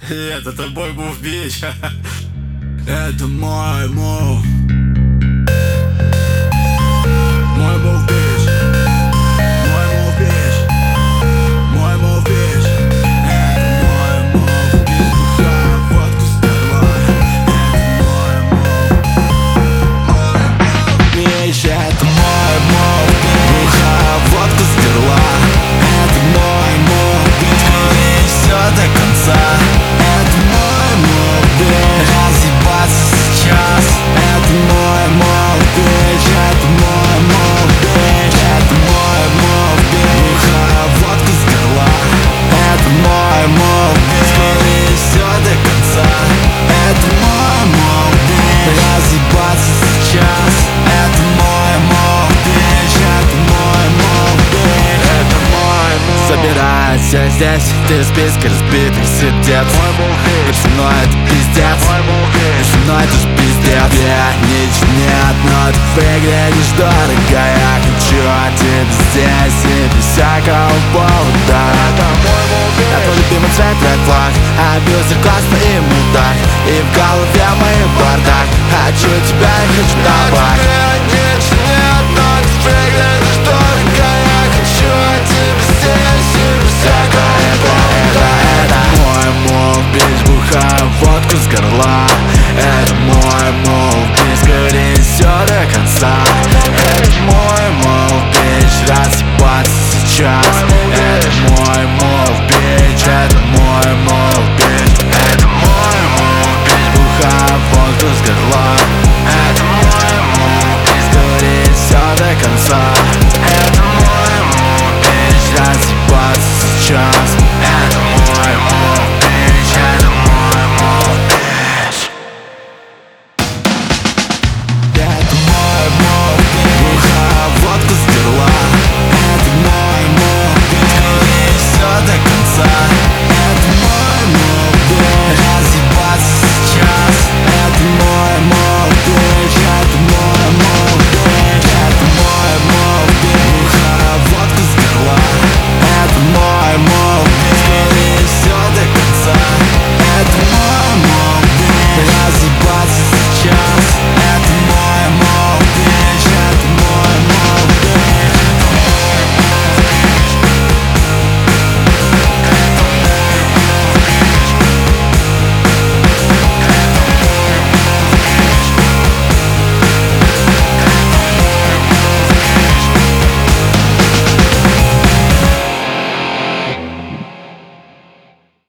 Нет, это мой мув бич. Это мой мув. Мой мув бич. Мой мув бич. Мой мув бич. Это мой мув бич. Бухаю водку сперва. Это мой мув бич. Это мой мув бич. Бухаю водку сперва. Это мой мув бич. И все до конца. Это мой мув бич. Разъебаться сейчас. Это мой мув бич. Это мой мув бич. Это мой мув бич. Бухаю водку с горла. Это мой мув бич. И все до конца. Это мой мув бич. Разъебаться сейчас. Это мой мув бич. Это мой мув бич. Это мой мув. Собирайся здесь, ты списки разбитых сердец. И со мной это пиздец. И со мной это ж пиздец. Я ничего не одно, ты выглядишь дорого. Я хочу от тебя здесь и без всякого повода. Я твой любимый цвет, red flag. Абьюзер классный и мудак. И в голове мой бардак. Хочу тебя и хочу табак.